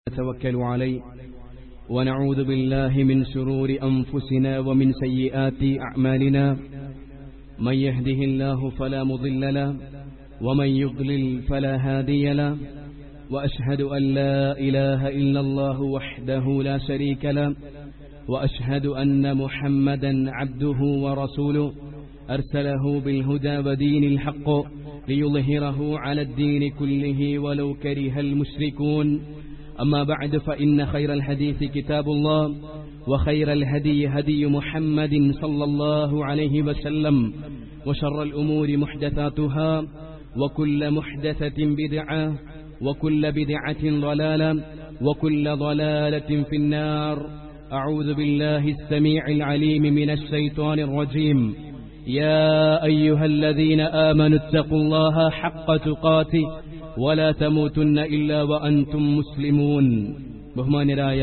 نتوكل عليه ونعوذ بالله من شرور أنفسنا ومن سيئات أعمالنا من يهده الله فلا مضل له ومن يضلل فلا هادي له وأشهد أن لا إله إلا الله وحده لا شريك له وأشهد أن محمدا عبده ورسوله أرسله بالهدى ودين الحق ليظهره على الدين كله ولو كره المشركون أما بعد فإن خير الحديث كتاب الله وخير الهدي هدي محمد صلى الله عليه وسلم وشر الأمور محدثاتها وكل محدثة بدعة وكل بدعة ضلالة وكل ضلالة في النار. أعوذ بالله السميع العليم من الشيطان الرجيم. يا أيها الذين آمنوا اتقوا الله حق تقاته ولا تموتن إلا وأنتم مسلمون. ബഹുമാന്യരായ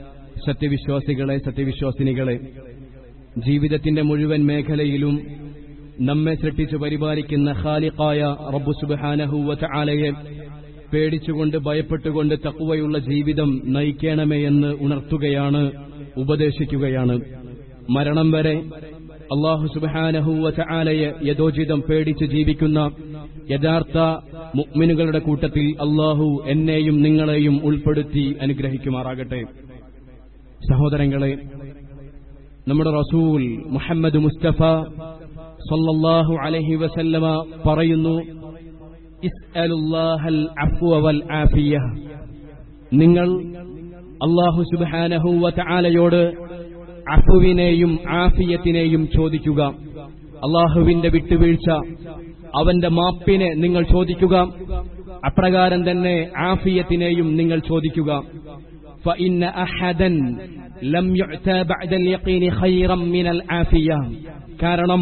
സത്യവിശ്വാസിനികളെ, ജീവിതത്തിന്റെ മുഴുവൻ മേഖലയിലും നമ്മെ സൃഷ്ടിച്ചു പരിപാലിക്കുന്ന ഖാലിഖായ റബ്ബു സുബ്ഹാനഹു വ തആലയെ പേടിച്ചുകൊണ്ട് ഭയപ്പെട്ടുകൊണ്ട് തഖ്വയുള്ള ജീവിതം നയിക്കണമേ എന്ന് ഉണർത്തുകയാണ്, ഉപദേശിക്കുകയാണ്. മരണം വരെ അല്ലാഹു സുബ്ഹാനഹു വ തആലയെ യഥോചിതം പേടിച്ച് ജീവിക്കുന്ന യഥാർത്ഥ മുഅ്മിനുകളുടെ കൂട്ടത്തിൽ അല്ലാഹു എന്നെയും നിങ്ങളെയും ഉൾപ്പെടുത്തി അനുഗ്രഹിക്കുമാറാകട്ടെ. സഹോദരങ്ങളെ, നമ്മുടെ റസൂൽ മുഹമ്മദ് മുസ്തഫ സല്ലല്ലാഹു അലൈഹി വസല്ലമ പറയുന്നു, ഇസ്അലുല്ലാഹൽ അഫ്വ വൽ ആഫിയ. നിങ്ങൾ അല്ലാഹു സുബ്ഹാനഹു വ തആലയോട് അഫ്വിനെയും ആഫിയത്തിനെയും ചോദിക്കുക. അല്ലാഹുവിന്റെ വിട്ടുവീഴ്ച, അവന്റെ മാപ്പിനെ നിങ്ങൾ ചോദിക്കുക. അപ്രകാരം തന്നെ ആഫിയത്തിനെയും നിങ്ങൾ ചോദിക്കുക. ഫഇന്ന അഹദൻ ലം യുഅത ബഅദൽ യഖീനി ഖൈറൻ മിനൽ ആഫിയ. കാരണം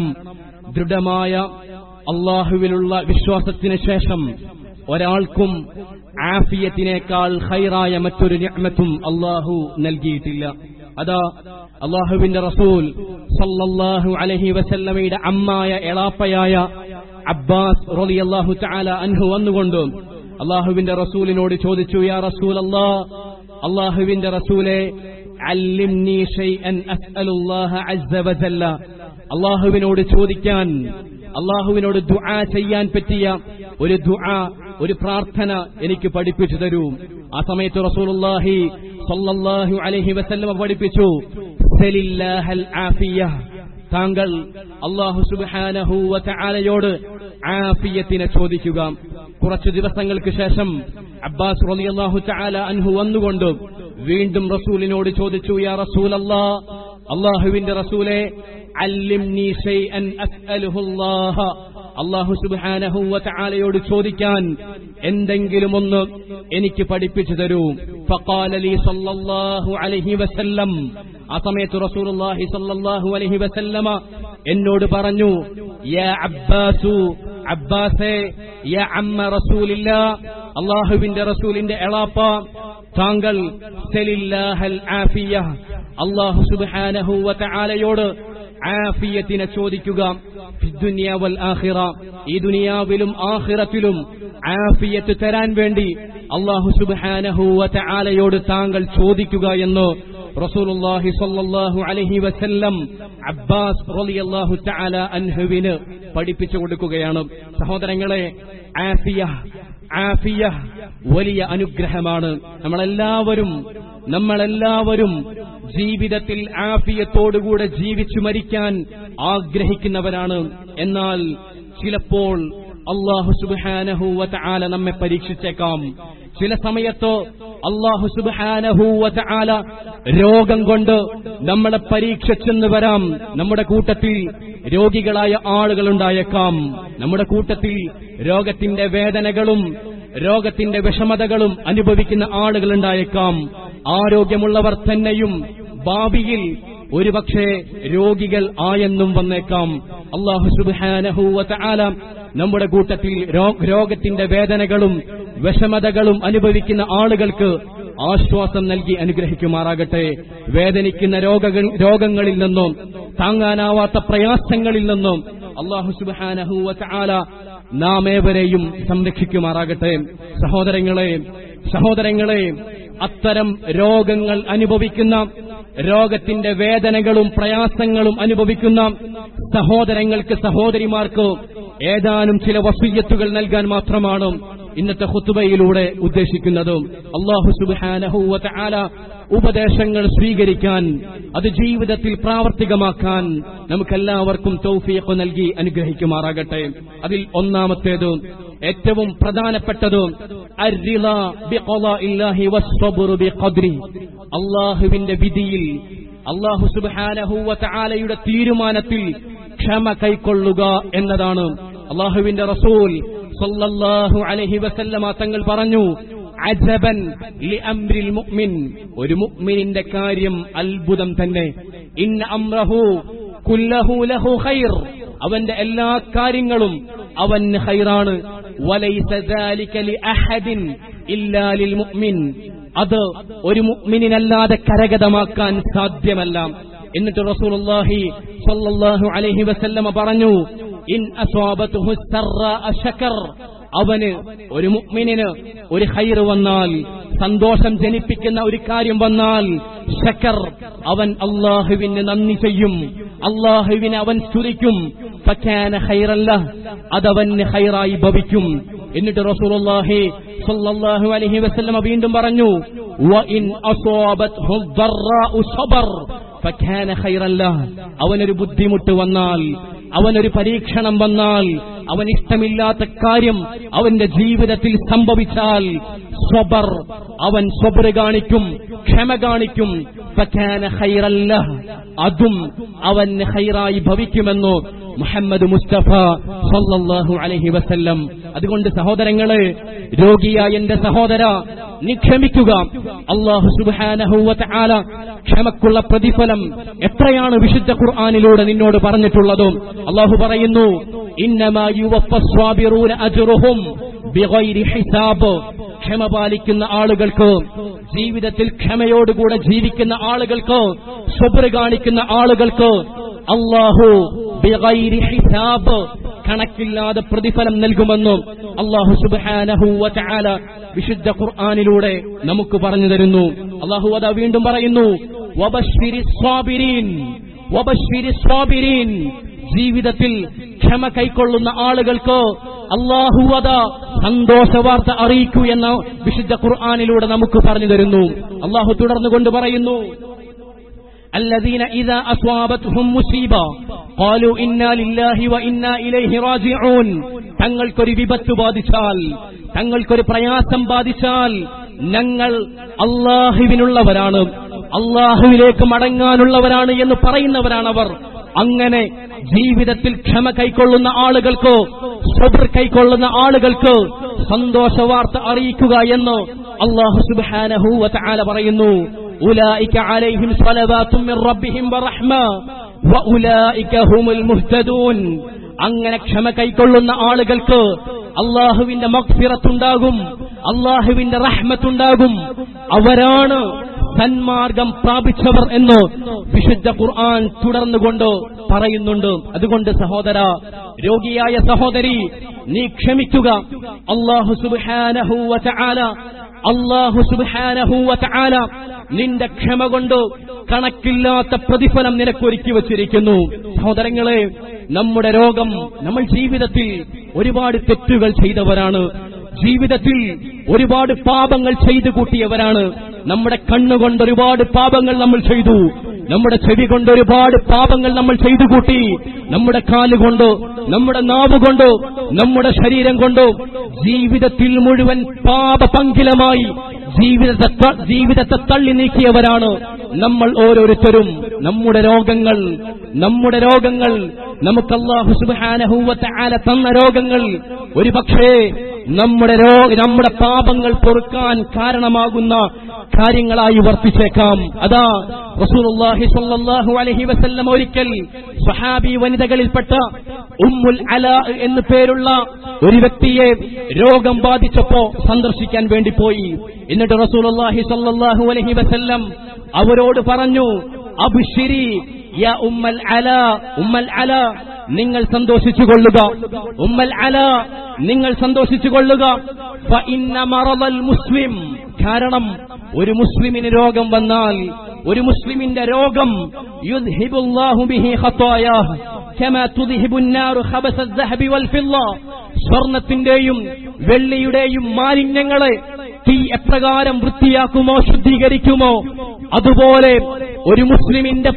ദൃഢമായ അല്ലാഹുവിലുള്ള വിശ്വാസത്തിന് ശേഷം ഒരാൾക്കും ആഫിയത്തിനേക്കാൾ ഖൈറായ മറ്റൊരു നിഅമത്തും അല്ലാഹു നൽകിയിട്ടില്ല. അതാ അല്ലാഹുവിന്റെ റസൂൽ സല്ലല്ലാഹു അലൈഹി വസല്ലമയുടെ അമ്മായ എളാപ്പയായ അബ്ബാസ് റളിയല്ലാഹു തആല അൻഹു വന്നുകൊണ്ട് അല്ലാഹുവിന്റെ റസൂലിനോട് ചോദിച്ചു, യാ റസൂലല്ലാഹ്, അല്ലാഹുവിന്റെ റസൂലേ, അല്ലിംനി ഷൈഅൻ അസ്അലുല്ലാഹ അസ്സ വജല്ല. അല്ലാഹുവിനോട് ചോദിക്കാൻ, അല്ലാഹുവിനോട് ദുആ ചെയ്യാൻ പറ്റിയ ഒരു ദുആ, ഒരു പ്രാർത്ഥന എനിക്ക് പഠിപ്പിച്ചു തരൂ. ആ സമയത്ത് റസൂലുള്ളാഹി സ്വല്ലല്ലാഹു അലൈഹി വസല്ലം പഠിപ്പിച്ചു, സലില്ലാഹൽ ആഫിയ. താങ്കൾ അല്ലാഹു സുബ്ഹാനഹു വ തആലയോട് ആഫിയത്തിനെ ചോദിക്കുക. കുറച്ചു ദിവസങ്ങൾക്ക് ശേഷം അബ്ബാസ് റളിയല്ലാഹു തആല അൻഹു വന്നുകൊണ്ട് വീണ്ടും റസൂലിനോട് ചോദിച്ചു, യാ റസൂലല്ലാഹ്, അല്ലാഹുവിന്റെ റസൂലേ, അല്ലിംനി ഷൈഅൻ അസ്അലുഹുല്ലാഹ. അല്ലാഹു സുബ്ഹാനഹു വ തആലയോട് ചോദിക്കാൻ എന്തെങ്കിലും ഒന്ന് എനിക്ക് പഠിപ്പിച്ചു തരൂ. ഫഖാല ലി സല്ലല്ലാഹു അലൈഹി വസല്ലം. ആ സമയത്ത് റസൂലുള്ളാഹി സല്ലല്ലാഹു അലൈഹി വസല്ലമ എന്നോട് പറഞ്ഞു, യാ അബ്ബാസു, അബ്ബാസേ, യാ അമ്മ റസൂലില്ലാഹ്, അല്ലാഹുവിന്റെ റസൂലിന്റെ എളാപ്പ, താങ്കൾ സലില്ലാഹൽ ആഫിയ, അല്ലാഹു സുബ്ഹാനഹു വ തആലയോട് ആഫിയത്തിനെ ചോദിക്കുക. ഫിദ്ദുനിയ വൽ ആഖിറ, ഈ ദുനിയാവിലും ആഖിറത്തിലും ആഫിയത്ത് തരാൻ വേണ്ടി അല്ലാഹു സുബ്ഹാനഹു വ തആലയോട് താങ്കൾ ചോദിക്കുക എന്ന് റസൂലുള്ളാഹി സ്വല്ലല്ലാഹു അലൈഹി വസല്ലം അബ്ബാസ് റളിയല്ലാഹു തആല അൻഹുവിന് പഠിപ്പിച്ചു കൊടുക്കുകയാണ്. സഹോദരങ്ങളെ, ആഫിയ വലിയ അനുഗ്രഹമാണ്. നമ്മളെല്ലാവരും ജീവിതത്തിൽ ആഫിയത്തോടുകൂടെ ജീവിച്ചു മരിക്കാൻ ആഗ്രഹിക്കുന്നവരാണ്. എന്നാൽ ചിലപ്പോൾ അല്ലാഹു സുബ്ഹാനഹു വ തആല നമ്മെ പരീക്ഷിച്ചേക്കാം. ചില സമയത്ത് അല്ലാഹു സുബ്ഹാനഹു വ തആല രോഗം കൊണ്ട് നമ്മളെ പരീക്ഷിച്ചെന്ന് വരാം. നമ്മുടെ കൂട്ടത്തിൽ രോഗികളായ ആളുകളുണ്ടായേക്കാം. നമ്മുടെ കൂട്ടത്തിൽ രോഗത്തിന്റെ വേദനകളും രോഗത്തിന്റെ വിഷമതകളും അനുഭവിക്കുന്ന ആളുകളുണ്ടായേക്കാം. ആരോഗ്യമുള്ളവർ തന്നെയും ഭാവിയിൽ ഒരുപക്ഷെ രോഗികൾ ആയെന്നും വന്നേക്കാം. അല്ലാഹു സുബ്ഹാനഹു വ തആല നമ്മുടെ കൂട്ടത്തിൽ രോഗത്തിന്റെ വേദനകളും വിഷമതകളും അനുഭവിക്കുന്ന ആളുകൾക്ക് ആശ്വാസം നൽകി അനുഗ്രഹിക്കുമാറാകട്ടെ. വേദനിക്കുന്ന രോഗങ്ങളിൽ നിന്നും താങ്ങാനാവാത്ത പ്രയാസങ്ങളിൽ നിന്നും അല്ലാഹു സുബ്ഹാനഹു വ തആല നാം ഏവരെയും സംരക്ഷിക്കുമാറാകട്ടെ. സഹോദരങ്ങളെ, അത്തരം രോഗങ്ങൾ അനുഭവിക്കുന്ന, രോഗത്തിന്റെ വേദനകളും പ്രയാസങ്ങളും അനുഭവിക്കുന്ന സഹോദരങ്ങൾക്ക്, സഹോദരിമാർക്ക് ഏതാനും ചില വസിയ്യത്തുകൾ നൽകാൻ മാത്രമാണ് ഇന്നത്തെ ഖുത്ബയിലൂടെ ഉദ്ദേശിക്കുന്നത്. അല്ലാഹു സുബ്ഹാനഹു വ തആല ഉപദേശങ്ങൾ സ്വീകരിക്കാൻ, അത് ജീവിതത്തിൽ പ്രാവർത്തികമാക്കാൻ നമുക്കെല്ലാവർക്കും തൗഫീഖ് നൽകി അനുഗ്രഹിക്കുമാറാകട്ടെ. അതിൽ ഒന്നാമത്തേത്, ഏറ്റവും പ്രധാനപ്പെട്ടത്, അർറിളാ ബിഖളാഇല്ലാഹി വസ്സബ്റു ബിഖദ്രി. അല്ലാഹുവിന്റെ വിധിയിൽ, അല്ലാഹു സുബ്ഹാനഹു വ തആലയുടെ തീരുമാനത്തിൽ ക്ഷമ കൈക്കൊള്ളുക എന്നതാണ്. അല്ലാഹുവിന്റെ റസൂൽ സല്ലല്ലാഹു അലൈഹി വസല്ലമ തങ്ങൾ പറഞ്ഞു, അജബൻ ലിഅംരിൽ മുഅ്മിൻ, ഒരു മുഅ്മിനിന്റെ കാര്യം അത്ഭുതം തന്നെ. ഇന്ന അംറഹു കുല്ലഹു ലഹു ഖൈർ, അവന്റെ എല്ലാ കാര്യങ്ങളും അവന് ഖൈറാണ്. വലൈസ ദാലിക ലിഅഹദിൻ ഇല്ലാ ലിൽ മുഅ്മിൻ, അത് ഒരു മുഅ്മിനിനല്ലാതെ കരഗതമാക്കാൻ സാധ്യമല്ല. എന്നിട്ട് റസൂലുള്ളാഹി സ്വല്ലല്ലാഹു അലൈഹി വസല്ലമ പറഞ്ഞു, ഇൻ അസ്വാബതുഹു സറഅ ശകർ, അവന്, ഒരു മുഅ്മിനിന് ഒരു ഖൈർ വന്നാൽ, സന്തോഷം ജനിപ്പിക്കുന്ന ഒരു കാര്യം വന്നാൽ, ശകർ, അവൻ അല്ലാഹുവിന് നന്ദി ചെയ്യും, അല്ലാഹുവിനെ അവൻ സ്തുതിക്കും. ഫകാന ഖൈറൻ ലഹ്, അതവന് ഖൈറായി ഭവിക്കും. എന്നിട്ട് റസൂലുള്ളാഹി സ്വല്ലല്ലാഹു അലൈഹി വസല്ലമ വീണ്ടും പറഞ്ഞു, വഇൻ അസ്വാബത്ഹു ദർറാഉ സബർ ഫകാന ഖൈറൻ ലഹ്, അവനൊരു ബുദ്ധിമുട്ട് വന്നാൽ, അവനൊരു പരീക്ഷണം വന്നാൽ, അവൻ ഇഷ്ടമില്ലാത്ത കാര്യം അവന്റെ ജീവിതത്തിൽ സംഭവിച്ചാൽ, സ്വബർ, അവൻ സ്വബർ കാണിക്കും, ക്ഷമ കാണിക്കും. ഫകാന ഖൈറൻ ലഹ്, അതും അവന് ഖൈറായി ഭവിക്കുമെന്നു മുഹമ്മദ് മുസ്തഫ സല്ലല്ലാഹു അലൈഹി വസല്ലം. അതുകൊണ്ട് സഹോദരങ്ങളെ, രോഗിയായ എന്റെ സഹോദര, നീ ക്ഷമിക്കുക. അല്ലാഹു സുബ്ഹാനഹു വ തആല ക്ഷമക്കുള്ള പ്രതിഫലം എത്രയാണ് വിശുദ്ധ ഖുർആനിലൂടെ നിന്നോട് പറഞ്ഞിട്ടുള്ളത്. അല്ലാഹു പറയുന്നു, ഇന്നമാ യുവഫസ്വാബിറൂന അജ്റുഹും ബിഗൈരി ഹിസാബ്. ക്ഷമ പാലിക്കുന്ന ആളുകൾക്ക്, ജീവിതത്തിൽ ക്ഷമയോടുകൂടെ ജീവിക്കുന്ന ആളുകൾക്ക്, സബ്ർ കാണിക്കുന്ന ആളുകൾക്ക് അല്ലാഹു ബിഗൈരി ഹിസാബ്, കണക്കില്ലാതെ പ്രതിഫലം നൽകുമെന്നും അല്ലാഹു സുബ്ഹാനഹു വ തആല വിശുദ്ധ ഖുർആനിലൂടെ നമുക്ക് പറഞ്ഞു തരുന്നു. അല്ലാഹു അതാ വീണ്ടും പറയുന്നു, വബശ്ശിരിസ് സ്വാബിരീൻ, വബശ്ശിരിസ് സ്വാബിരീൻ, ജീവിതത്തിൽ ക്ഷമ കൈക്കൊള്ളുന്ന ആളുകൾക്ക് അല്ലാഹു അതാ സന്തോഷവാർത്ത അറിയിക്കൂ എന്ന് വിശുദ്ധ ഖുർആനിലൂടെ നമുക്ക് പറഞ്ഞു തരുന്നു. അല്ലാഹു തുടർന്നുകൊണ്ട് പറയുന്നു, الذين إذا أصابتهم مصيبة قالوا إنا لله وإنا إليه راجعون. തങ്ങൾക്കൊരു വിപത്ത് ബാധിച്ചാൽ, തങ്ങൾക്കൊരു പ്രയാസം ബാധിച്ചാൽ, ഞങ്ങൾ അല്ലാഹുവിനുള്ളവരാണ്, അല്ലാഹുവിലേക്ക് മടങ്ങാനുള്ളവരാണ് എന്ന് പറയുന്നവരാണവർ. അങ്ങനെ ജീവിതത്തിൽ ക്ഷമ കൈക്കൊള്ളുന്ന ആളുകൾക്ക്, സബ്ർ കൈക്കൊള്ളുന്ന ആളുകൾക്ക് സന്തോഷവാർത്ത അറിയിക്കുക എന്ന് അല്ലാഹു സുബ്ഹാനഹു വ തആല പറയുന്നു. ഉലൈക അലൈഹിം സ്വലവാത്തും മിർ റബ്ബിഹിം വറഹ്മ വഉലൈക ഹുമുൽ മുഹ്തദൂൻ. അങ്ങനെ ക്ഷമ കൈക്കൊള്ളുന്ന ആളുകൾക്ക് അല്ലാഹുവിന്റെ മഗ്ഫിറത്തുണ്ടാകും, അല്ലാഹുവിന്റെ റഹ്മത്തുണ്ടാകും, അവരാണ് സന്മാർഗം പ്രാപിച്ചവർ എന്ന് വിശുദ്ധ ഖുർആൻ തുടർന്നുകൊണ്ട് പറയുന്നുണ്ട്. അതുകൊണ്ട് സഹോദര, രോഗിയായ സഹോദരി, നീ ക്ഷമിക്കുക. അല്ലാഹു സുബ്ഹാനഹു വ തആല, അല്ലാഹു സുബ്ഹാനഹു വ തആല നിന്റെ ക്ഷമ കൊണ്ട് കണക്കില്ലാത്ത പ്രതിഫലം നിനക്കൊരുക്കി വച്ചിരിക്കുന്നു. സഹോദരങ്ങളെ, നമ്മുടെ രോഗം, നമ്മൾ ജീവിതത്തിൽ ഒരുപാട് തെറ്റുകൾ ചെയ്തവരാണ്, ജീവിതത്തിൽ ഒരുപാട് പാപങ്ങൾ ചെയ്തു കൂട്ടിയവരാണ്. നമ്മുടെ കണ്ണുകൊണ്ട് ഒരുപാട് പാപങ്ങൾ നമ്മൾ ചെയ്തു, നമ്മുടെ ചെവി കൊണ്ട് ഒരുപാട് പാപങ്ങൾ നമ്മൾ ചെയ്തു കൂട്ടി, നമ്മുടെ കാലുകൊണ്ടോ, നമ്മുടെ നാവുകൊണ്ടോ, നമ്മുടെ ശരീരം കൊണ്ടോ ജീവിതത്തിൽ മുഴുവൻ പാപപങ്കിലമായി ജീവിതത്തെ തള്ളി നീക്കിയവരാണ് നമ്മൾ ഓരോരുത്തരും. നമ്മുടെ രോഗങ്ങൾ നമുക്ക് അല്ലാഹു സുബ്ഹാനഹു വ തആല തന്ന രോഗങ്ങൾ ഒരുപക്ഷേ നമ്മുടെ പാപങ്ങൾ പൊറുക്കാൻ കാരണമാകുന്ന കാര്യങ്ങളായി വർത്തിച്ചേക്കാം. അതാ റസൂലുള്ളാഹി സ്വല്ലല്ലാഹു അലൈഹി വസല്ലം ഒരിക്കൽ സ്വഹാബി വനിതകളിൽപ്പെട്ട ഉമ്മുൽ അലാ എന്നു പേരുള്ള ഒരു വ്യക്തിയെ രോഗം ബാധിച്ചപ്പോ സന്ദർശിക്കാൻ വേണ്ടി പോയി. എന്നിട്ട് റസൂലുള്ളാഹി സ്വല്ലല്ലാഹു അലൈഹി വസല്ലം അവരോട് പറഞ്ഞു, അബ്ശിരി യാ ഉമ്മൽ അലാ, നിങ്ങൾ സന്തോഷിച്ചുകൊള്ളുക. ഉമ്മൽ അല, നിങ്ങൾ സന്തോഷിച്ചുകൊള്ളുക. ഫഇന്ന മറദൽ മുസ്ലിം, കാരണം ഒരു മുസ്ലിമിന് രോഗം വന്നാൽ, ഒരു മുസ്ലിമിന്റെ രോഗം യുദ്ഹിബുല്ലാഹു ബിഹി ഖതായാഹ് കമാ തുദ്ഹിബുൻ നാറു ഖബസൽ ദഹബി വൽ ഫിദ്ദ, സ്വർണത്തിന്റെയും വെള്ളിയുടെയും മാലിന്യങ്ങളെ തീ എപ്രകാരം വൃത്തിയാക്കുമോ ശുദ്ധീകരിക്കുമോ അതുപോലെ ഒരു മുസ്ലിമിന്റെ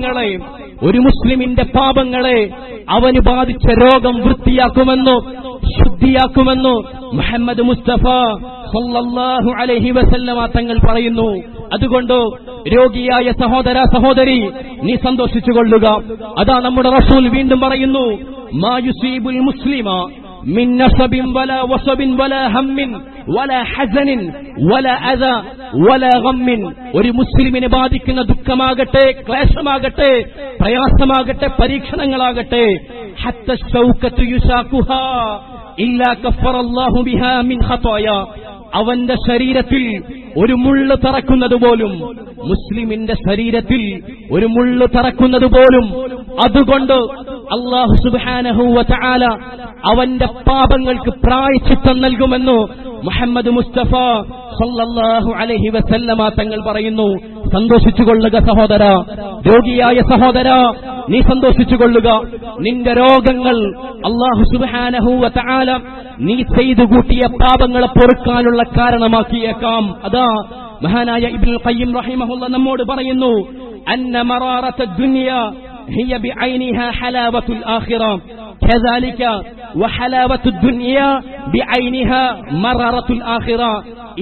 പാപങ്ങളെ അവന് ബാധിച്ച രോഗം വൃത്തിയാക്കുമെന്നോ ശുദ്ധിയാക്കുമെന്നോ മുഹമ്മദ് മുസ്തഫ സല്ലല്ലാഹു അലൈഹി വസല്ലമ തങ്ങൾ പറയുന്നു. അതുകൊണ്ട് രോഗിയായ സഹോദര സഹോദരി, നീ സന്തോഷിച്ചുകൊള്ളുക. അതാ നമ്മുടെ റസൂൽ വീണ്ടും പറയുന്നു, മാ യുസീബുൽ മുസ്ലിമ മിൻ നസബിൻ വലാ വസബിൻ വലാ ഹമ്മിൻ വലാ ഹസനിൻ വലാ അദാ വലാ ഗമ്മിൻ, ഒരു മുസ്ലിമിനെ ബാധിക്കുന്ന ദുഃഖമാകട്ടെ, ക്ലേശമാകട്ടെ, പ്രയാസമാകട്ടെ, പരീക്ഷണങ്ങളാകട്ടെ, ഹത്ത ശൗകതു യുസാഖുഹാ ഇല്ലാ കഫറല്ലാഹു ബിഹാ മിൻ ഖതായാ, അവന്റെ ശരീരത്തിൽ ഒരു മുള്ള് തറക്കുന്നത് പോലും, മുസ്ലിമിന്റെ ശരീരത്തിൽ ഒരു മുള്ള് തറക്കുന്നത് പോലും, അതുകൊണ്ട് അല്ലാഹു സുബ്ഹാനഹു വ തആല അവന്റെ പാപങ്ങൾക്ക് പ്രായശ്ചിത്തം നൽകുമെന്ന് മുഹമ്മദ് മുസ്തഫ സല്ലല്ലാഹു അലൈഹി വസല്ലമ തങ്ങൾ പറയുന്നു. സന്തോഷിച്ചുകൊള്ളുക സഹോദര, രോഗിയായ സഹോദര, നീ സന്തോഷിച്ചുകൊള്ളുക. നിന്റെ രോഗങ്ങൾ അല്ലാഹു സുബ്ഹാനഹു വ തആല നീ ചെയ്തു കൂട്ടിയ പാപങ്ങളെ പൊറുക്കാനുള്ള കാരണമാക്കിയേക്കാം. അതാ മഹാനായ ഇബ്നുൽ ഖയ്യിം റഹിമഹുള്ള നമ്മോട് പറയുന്നു, അന്ന മറാറത്തുദ് ദുനിയ ഹിയ ബിഐനിഹാ ഹലാവത്തുൽ ആഖിറ കദാലിക വഹലാവത്തുദ് ദുനിയ ബിഐനിഹാ മറാറത്തുൽ ആഖിറ. ഈ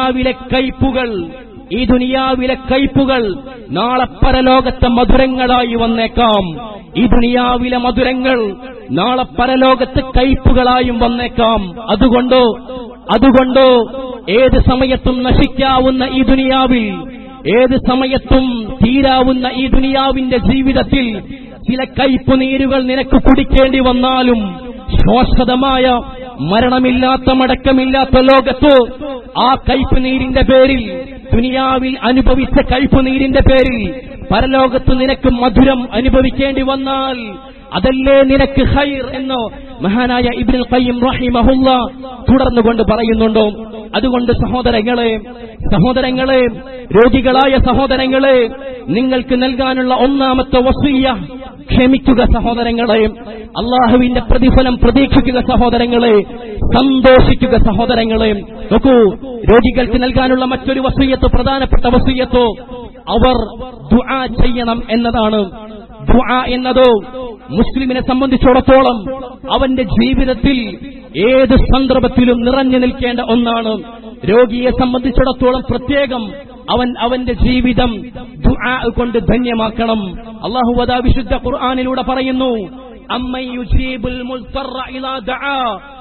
ദുനിയാവിലെ കയ്പുകൾ നാളെ പരലോകത്തെ മധുരങ്ങളായി വന്നേക്കാം. ഈ ദുനിയാവിലെ മധുരങ്ങൾ നാളെ പരലോകത്തെ കയ്പുകളായും വന്നേക്കാം. അതുകൊണ്ട് ഏത് സമയത്തും നശിക്കാവുന്ന ഈ ദുനിയാവിൽ, ഏത് സമയത്തും തീരാവുന്ന ഈ ദുനിയാവിന്റെ ജീവിതത്തിൽ ചില കയ്പുനീരുകൾ നിനക്ക് കുടിക്കേണ്ടി വന്നാലും, ശാശ്വതമായ മരണമില്ലാത്ത മടക്കമില്ലാത്ത ലോകത്ത് ആ കയ്പുനീരിന്റെ പേരിൽ, ദുനിയാവിൽ അനുഭവിച്ച കയ്പുനീരിന്റെ പേരിൽ പരലോകത്ത് നിനക്ക് മധുരം അനുഭവിക്കേണ്ടി വന്നാൽ അതല്ലേ നിനക്ക് ഖൈർ എന്ന് മഹാനായ ഇബ്നുൽ ഖയ്യിം റഹിമഹുള്ള തുടർന്നുകൊണ്ട് പറയുന്നുണ്ടോ. അതുകൊണ്ട് സഹോദരങ്ങളെ, രോഗികളായ സഹോദരങ്ങളെ, നിങ്ങൾക്ക് നൽകാനുള്ള ഒന്നാമത്തെ വസിയ്യ, ക്ഷമിക്കുക സഹോദരങ്ങളെ, അള്ളാഹുവിന്റെ പ്രതിഫലം പ്രതീക്ഷിക്കുക സഹോദരങ്ങളെ, സന്തോഷിക്കുക സഹോദരങ്ങളെ. നോക്കൂ, രോഗികൾക്ക് നൽകാനുള്ള മറ്റൊരു വസിയ്യത്ത്, പ്രധാനപ്പെട്ട വസിയ്യത്ത്, അവർ ദുആ ചെയ്യണം എന്നതാണ്. ദുആ എന്നതോ മുസ്ലിമിനെ സംബന്ധിച്ചിടത്തോളം അവന്റെ ജീവിതത്തിൽ ഏത് സന്ദർഭത്തിലും നിറഞ്ഞു നിൽക്കേണ്ട ഒന്നാണ്. രോഗിയെ സംബന്ധിച്ചിടത്തോളം പ്രത്യേകം അവന്റെ ജീവിതം ദുആ കൊണ്ട് ധന്യമാക്കണം. അല്ലാഹു വദാ വിശുദ്ധ ഖുർആനിലൂടെ പറയുന്നു, അമ്മൻ യുജീബുൽ മുൽത്തറ ഇലാ ദആ,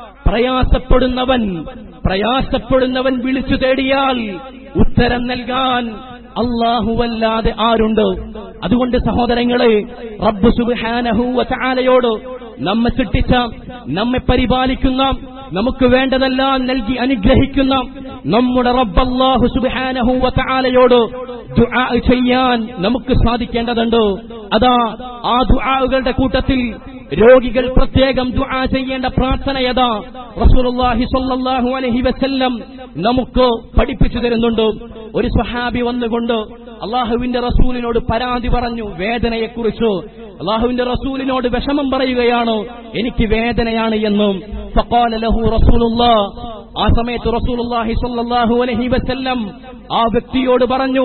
പ്രയാസപ്പെടുന്നവൻ വിളിച്ചു തേടിയാൽ ഉത്തരം നൽകാൻ അല്ലാഹുവല്ലാതെ ആരുണ്ട്? അതുകൊണ്ട് സഹോദരങ്ങളെ, റബ്ബ് സുബ്ഹാനഹു വ തആലയോട്, നമ്മെ സൃഷ്ടിച്ച, നമ്മെ പരിപാലിക്കുന്ന, നമുക്ക് വേണ്ടതെല്ലാം നൽകി അനുഗ്രഹിക്കുന്ന നമ്മുടെ റബ്ബ് അല്ലാഹു സുബ്ഹാനഹു വ തആലയോട് ദുആ ചെയ്യാൻ നമുക്ക് സാധിക്കേണ്ടതുണ്ട്. അതാ ആ ദുആകളുടെ കൂട്ടത്തിൽ രോഗികൾ പ്രത്യേകം ദുആ ചെയ്യേണ്ട പ്രാർത്ഥനയതാ റസൂലുള്ളാഹി സ്വല്ലല്ലാഹു അലൈഹി വസല്ലം നമുക്ക് പഠിപ്പിച്ചു തരുന്നുണ്ട്. ഒരു സ്വഹാബി വന്നുകൊണ്ട് അള്ളാഹുവിന്റെ റസൂലിനോട് പരാതി പറഞ്ഞു, വേദനയെക്കുറിച്ച്. അള്ളാഹുവിന്റെ റസൂലിനോട് വിഷമം പറയുകയാണ്, എനിക്ക് വേദനയാണ് എന്നും. ഫഖാല ലഹു റസൂലുള്ളാഹ്, ആ സമയത്ത് റസൂലുള്ളാഹി സ്വല്ലല്ലാഹു അലൈഹി വസല്ലം ആ വ്യക്തിയോട് പറഞ്ഞു,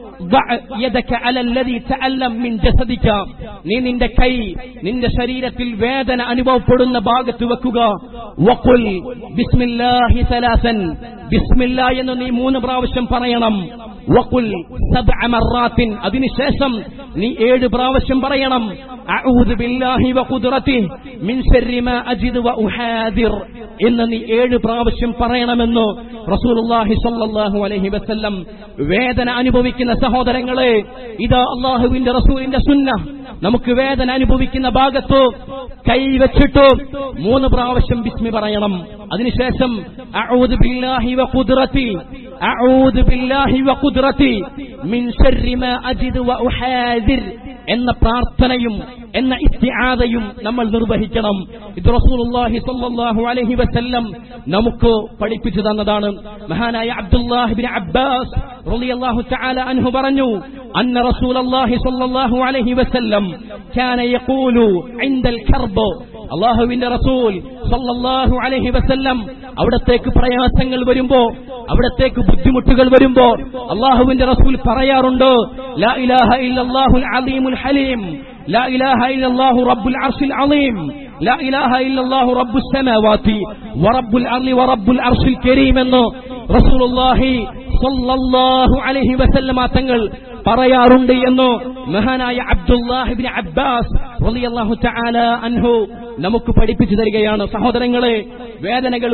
നീ നിന്റെ കൈ നിന്റെ ശരീരത്തിൽ വേദന അനുഭവപ്പെടുന്ന ഭാഗത്ത് വെക്കുക. വഖുൽ ബിസ്മില്ലാഹി സലാസൻ, ബിസ്മില്ലാ എന്ന് നീ 3 പ്രാവശ്യം പറയണം. വഖുൽ 7 മറാത്തിൻ, അതിനുശേഷം നീ 7 പ്രാവശ്യം പറയണം. അഊദു ബില്ലാഹി വ ഖുദ്റതിഹി മിൻ ശർരി മാ അജിദു വ ഉഹാദിർ എന്ന് നീ 7 പ്രാവശ്യം പറയണമെന്ന് റസൂലുള്ളാഹി സ്വല്ലല്ലാഹു അലൈഹി വസല്ലം. വേദന അനുഭവിക്കുന്ന സഹോദരങ്ങളെ, ഇതാ അല്ലാഹുവിന്റെ റസൂലിന്റെ സുന്നഹ്. നമുക്ക് വേദന അനുഭവിക്കുന്ന ഭാഗത്ത് കൈവച്ചിട്ട് 3 പ്രാവശ്യം ബിസ്മി പറയണം. അതിനുശേഷം അഊദു ബില്ലാഹി വ ഖുദ്റതി, അഊദു ബില്ലാഹി വ ഖുദ്റതി മിൻ ശർരി മാ അജിദു വ ഉഹാദിർ എന്ന പ്രാർത്ഥനയും എന്ന ഇസ്തിആദയും നമ്മൾ നിർവഹിക്കണം. ഇത് റസൂലുള്ളാഹി സ്വല്ലല്ലാഹു അലൈഹി വസല്ലം നമുക്ക് പഠിപ്പിച്ചു തന്നതാണ്. മഹാനായ അബ്ദുല്ലാഹ് ഇബ്നു അബ്ബാസ് റളിയല്ലാഹു തആല അൻഹു പറഞ്ഞു, അന്ന റസൂലുള്ളാഹി സ്വല്ലല്ലാഹു അലൈഹി വസല്ലം കാന യഖൂലു ഇൻദൽ കർബ്, അല്ലാഹുവിന്റെ റസൂൽ സല്ലല്ലാഹു അലൈഹി വസല്ലം അവിടത്തേക്ക് പ്രയാസങ്ങൾ വരുമ്പോ, അവിടത്തേക്ക് ബുദ്ധിമുട്ടുകൾ വരുമ്പോ അല്ലാഹുവിന്റെ റസൂൽ പറയാറുണ്ട്, ലാ ഇലാഹ ഇല്ലല്ലാഹുൽ അലീമുൽ ഹലീം, ലാ ഇലാഹ ഇല്ലല്ലാഹു റബ്ബുൽ അർശിൽ അളീം, ലാ ഇലാഹ ഇല്ലല്ലാഹു റബ്ബുസ് സമാവാതി വറബ്ബുൽ അർളി വറബ്ബുൽ അർശിൽ കരീം എന്ന് റസൂലുള്ളാഹി സല്ലല്ലാഹു അലൈഹി വസല്ലമ തങ്ങൾ പറയാറുണ്ട് എന്ന് മഹാനായ അബ്ദുല്ലാഹ് ഇബ്നു അബ്ബാസ് റളിയല്ലാഹു തആല അൻഹു നമുക്ക് പഠിപ്പിച്ചു തരികയാണ്. സഹോദരങ്ങളെ, വേദനകൾ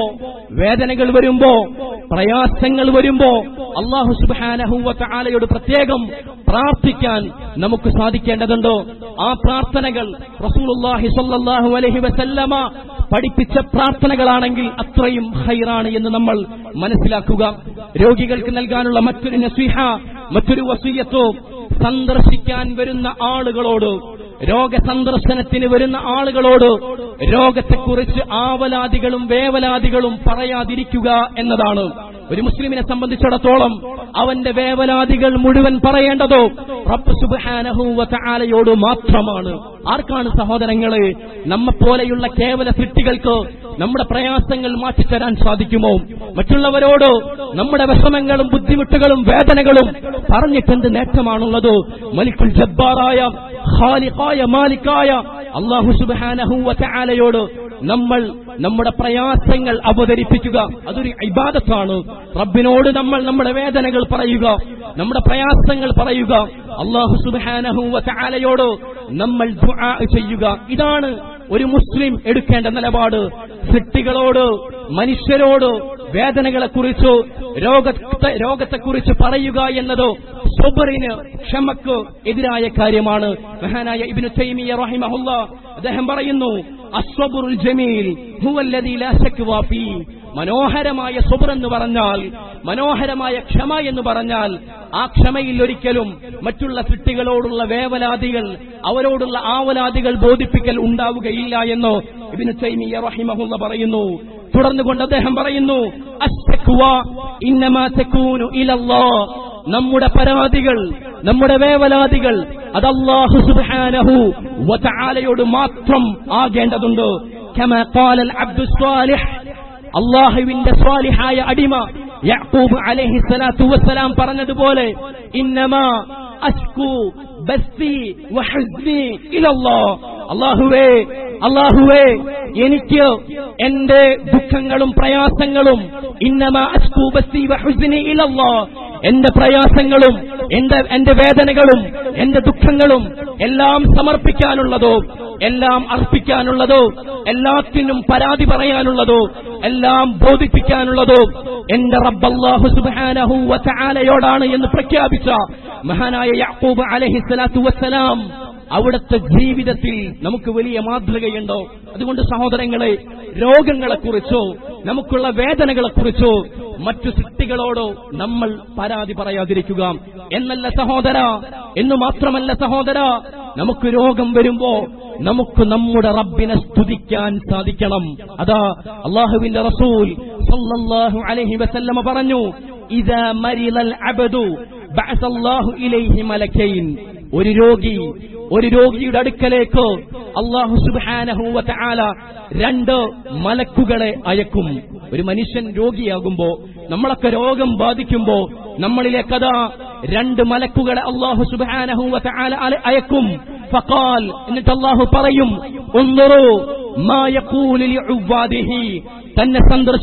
വരുമ്പോ പ്രയാസങ്ങൾ വരുമ്പോ അല്ലാഹു സുബ്ഹാനഹു വ തആലയോട് പ്രത്യേകം പ്രാർത്ഥിക്കാൻ നമുക്ക് സാധിക്കേണ്ടതുണ്ട്. ആ പ്രാർത്ഥനകൾ റസൂലുള്ളാഹി സ്വല്ലല്ലാഹു അലൈഹി വസല്ലമ പഠിപ്പിച്ച പ്രാർത്ഥനകളാണെങ്കിൽ അത്രയും ഖൈറാണ് എന്ന് നമ്മൾ മനസ്സിലാക്കുക. രോഗികൾക്ക് നൽകാനുള്ള മറ്റൊരു നസീഹ, മറ്റൊരു വസിയത്ത്, സന്ദർശിക്കാൻ വരുന്ന ആളുകളോട്, രോഗസന്ദർശനത്തിന് വരുന്ന ആളുകളോട് രോഗത്തെക്കുറിച്ച് ആവലാദികളും വേവലാദികളും പറയാതിരിക്കുക എന്നതാണ്. ഒരു മുസ്ലിമിനെ സംബന്ധിച്ചിടത്തോളം അവന്റെ വേവലാദികൾ മുഴുവൻ പറയേണ്ടതോ റബ്ബ് സുബ്ഹാനഹു വ തആലയോട് മാത്രമാണ്. ആർക്കാണ് സഹോദരങ്ങളെ നമ്മെപ്പോലെയുള്ള കേവല സൃഷ്ടികൾക്ക് നമ്മുടെ പ്രയാസങ്ങൾ മാറ്റിത്തരാൻ സാധിക്കുമോ? മറ്റുള്ളവരോട് നമ്മുടെ വിഷമങ്ങളും ബുദ്ധിമുട്ടുകളും വേദനകളും പറഞ്ഞിട്ടെന്ത് നേട്ടമാണുള്ളത്? മലിക്കുൽ ജബ്ബാറായ ഖാലിഖായ മാലിക്കായ അല്ലാഹു സുബ്ഹാനഹു വ തആലയോട് നമ്മൾ നമ്മുടെ പ്രയാസങ്ങൾ അവതരിപ്പിക്കുക, അതൊരു ഇബാദത്താണ്. റബ്ബിനോട് നമ്മൾ നമ്മുടെ വേദനകൾ പറയുക, നമ്മുടെ പ്രയാസങ്ങൾ പറയുക, അല്ലാഹു സുബ്ഹാനഹു വ തആലയോട് നമ്മൾ ദുആ ചെയ്യുക. ഇതാണ് ഒരു മുസ്ലിം എടുക്കേണ്ട നിലപാട്. സൃഷ്ടികളോട്, മനുഷ്യരോട് വേദനകളെക്കുറിച്ചോ രോഗത്തെക്കുറിച്ച് പറയുക എന്നത് സബ്റിന്, ക്ഷമക്ക് എതിരായ കാര്യമാണ്. മഹാനായ ഇബ്നു തൈമിയ്യ റഹിമഹുല്ലാഹ് അദ്ദേഹം പറയുന്നു, അസ്സബ്റുൽ ജമീൽ ഹുവല്ലദീ ലാ ശക്വ ഫീ. മനോഹരമായ സബ്ർ എന്ന് പറഞ്ഞാൽ, മനോഹരമായ ക്ഷമ എന്ന് പറഞ്ഞാൽ, ആ ക്ഷമയിൽ ഒരിക്കലും മറ്റുള്ള സൃഷ്ടികളോടുള്ള വേവലാദികൾ, അവരോടുള്ള ആവലാദികൾ ബോധിപ്പിക്കൽ ഉണ്ടാവുകയില്ല എന്ന് ഇബ്നു തൈമിയ്യ റഹിമഹുല്ലാഹ് പറയുന്നു. തുടർന്നുകൊണ്ട് അദ്ദേഹം പറയുന്നു, അശ്ശക്വ ഇന്നമാ തകൂനു ഇലല്ലാഹ്. നമ്മുടെ പരാതികൾ, നമ്മുടെ വേവലാദികൾ അത് അല്ലാഹു സുബ്ഹാനഹു വ തആലയോട് മാത്രം ആകേണ്ടതുണ്ട്. കമാ ഖാലൽ അബ്ദുസ് സ്വാലിഹ്, അല്ലാഹുവിന്റെ സ്വാലിഹായ അടിമ യഅഖൂബ് അലൈഹി സ്വലാത്തു വസ്സലാം പറഞ്ഞതുപോലെ, ഇന്നമാ അശ്കു ബസ്തി വഹസ്നി ഇലല്ലാഹ്. അല്ലാഹുവേ എനിക്ക് എന്റെ ദുഃഖങ്ങളും പ്രയാസങ്ങളും, ഇന്നമാ അശ്കു ബസ്തി വഹസ്നി ഇലല്ലാഹ്, എന്റെ പ്രയാസങ്ങളും എന്റെ വേദനകളും എന്റെ ദുഃഖങ്ങളും എല്ലാം സമർപ്പിക്കാനുള്ളതോ, എല്ലാം അർപ്പിക്കാനുള്ളതോ, എല്ലാത്തിനും പരാതി പറയാനുള്ളതോ, എല്ലാം ബോധിപ്പിക്കാനുള്ളതോ എന്റെ റബ്ബ് അല്ലാഹു സുബ്ഹാനഹു വ തആലയോടാണ് എന്ന് പ്രഖ്യാപിച്ച മഹാനായ യഅഖൂബ് അലൈഹി സ്വലാത്തു വസ്സലാം അവിടുത്തെ ജീവിതത്തിൽ നമുക്ക് വലിയ മാതൃകയുണ്ടോ? അതുകൊണ്ട് സഹോദരങ്ങളെ, രോഗങ്ങളെക്കുറിച്ചോ നമുക്കുള്ള വേദനകളെക്കുറിച്ചോ മറ്റു സൃഷ്ടികളോടോ നമ്മൾ പരാതി പറയാതിരിക്കുക എന്നല്ല സഹോദര. എന്ന് മാത്രമല്ല സഹോദര, നമുക്ക് രോഗം വരുമ്പോ നമുക്ക് നമ്മുടെ റബ്ബിനെ സ്തുതിക്കാൻ സാധിക്കണം. അതാ അല്ലാഹുവിന്റെ റസൂൽ സല്ലല്ലാഹു അലൈഹി വസല്ലമ പറഞ്ഞു, ഇദാ മരിലൽ അബ്ദു ബഅസല്ലാഹു ഇലൈഹി മലക്കൈൻ. ഒരു രോഗിയുടെ അടുക്കലേക്ക് അല്ലാഹു സുബ്ഹാനഹു വ തആല 2 മലക്കുകളെ അയക്കും. ഒരു മനുഷ്യൻ രോഗിയാകുമ്പോ, നമ്മളൊക്കെ രോഗം ബാധിക്കുമ്പോ നമ്മളിലേക്കതാ 2 മലക്കുകളെ അല്ലാഹു സുബ്ഹാനഹു വ തആല അയക്കും. ഫഖാൽ, എന്നിട്ട് അല്ലാഹു പറയും, ഉൻദുറു മാ യഖൂലു ലിഉബാദിഹി. തന്നെ